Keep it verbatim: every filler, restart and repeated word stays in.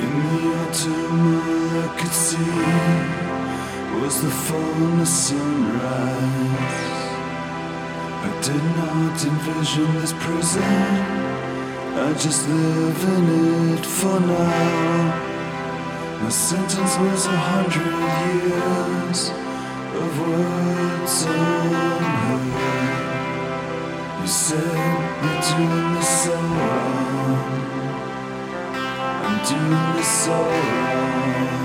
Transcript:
In the autumn all I could see was the fullness sunrise. I did not envision this prison, I just live in it for now. My sentence was a hundred years of words unheard. You said you're doing this so wrong, I'm doing this so wrong.